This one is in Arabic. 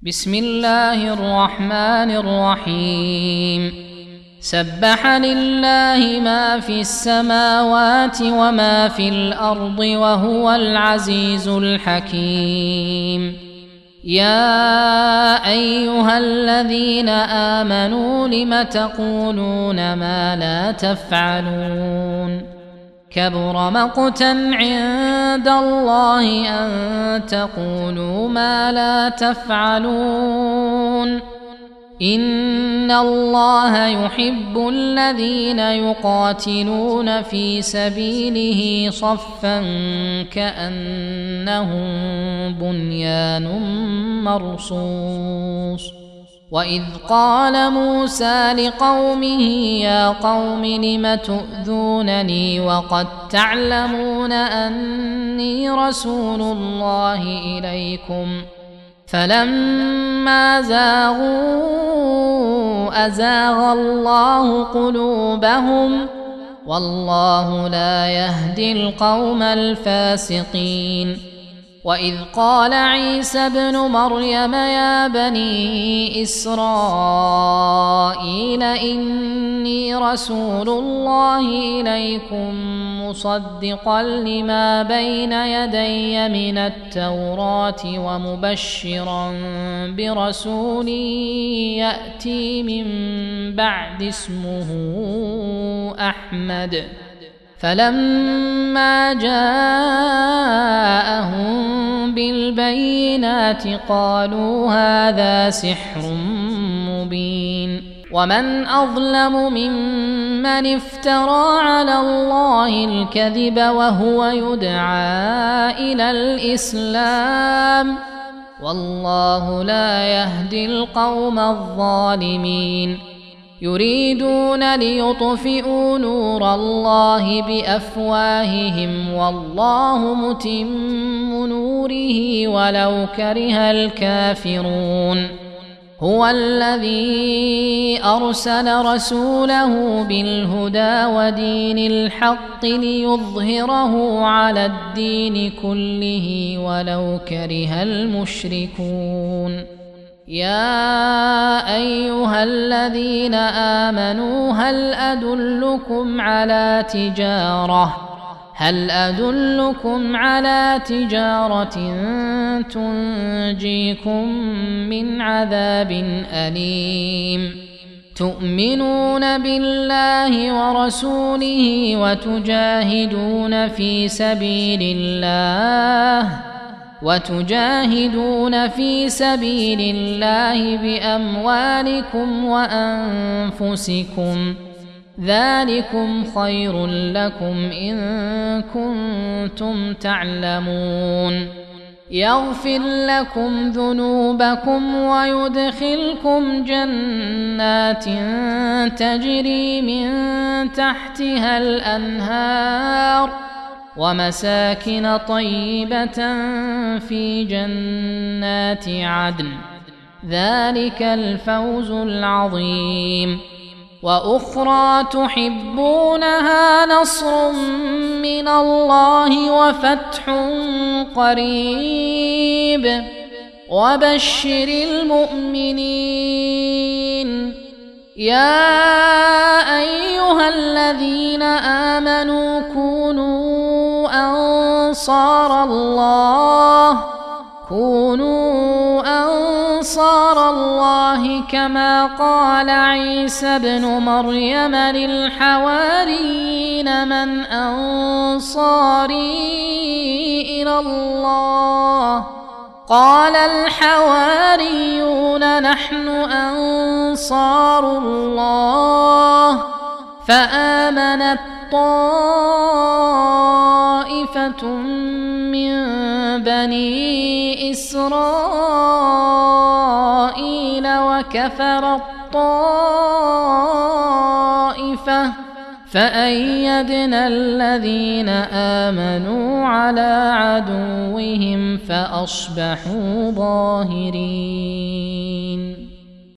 بسم الله الرحمن الرحيم سبح لله ما في السماوات وما في الأرض وهو العزيز الحكيم يا أيها الذين آمنوا لم تقولون ما لا تفعلون كبر مقتا عند الله أن تقولوا ما لا تفعلون إن الله يحب الذين يقاتلون في سبيله صفا كأنهم بنيان مرصوص وإذ قال موسى لقومه يا قوم لم تؤذونني وقد تعلمون أني رسول الله إليكم فلما زاغوا أزاغ الله قلوبهم والله لا يهدي القوم الفاسقين وإذ قال عيسى ابن مريم يا بني إسرائيل إني رسول الله إليكم مصدقا لما بين يدي من التوراة ومبشرا برسول يأتي من بعد اسمه أحمد فلما جاءهم بالبينات قالوا هذا سحر مبين ومن أظلم ممن افترى على الله الكذب وهو يدعى إلى الإسلام والله لا يهدي القوم الظالمين يريدون ليطفئوا نور الله بأفواههم والله متم نوره ولو كره الكافرون هو الذي أرسل رسوله بالهدى ودين الحق ليظهره على الدين كله ولو كره المشركون يا أيها الذين آمنوا هل أدلكم على تجارة تنجيكم من عذاب أليم تؤمنون بالله ورسوله وتجاهدون في سبيل الله بأموالكم وأنفسكم ذلكم خير لكم إن كنتم تعلمون يغفر لكم ذنوبكم ويدخلكم جنات تجري من تحتها الأنهار ومساكن طيبة في جنات عدن ذلك الفوز العظيم وأخرى تحبونها نصر من الله وفتح قريب وبشر المؤمنين يا أيها الذين آمنوا كونوا أنصار الله كما قال عيسى ابن مريم للحواريين من أنصاري إلى الله قال الحواريون نحن أنصار الله فآمنت طائفة من بني إسرائيل وكفرت طائفة فأيدنا الذين آمنوا على عدوهم فأصبحوا ظاهرين.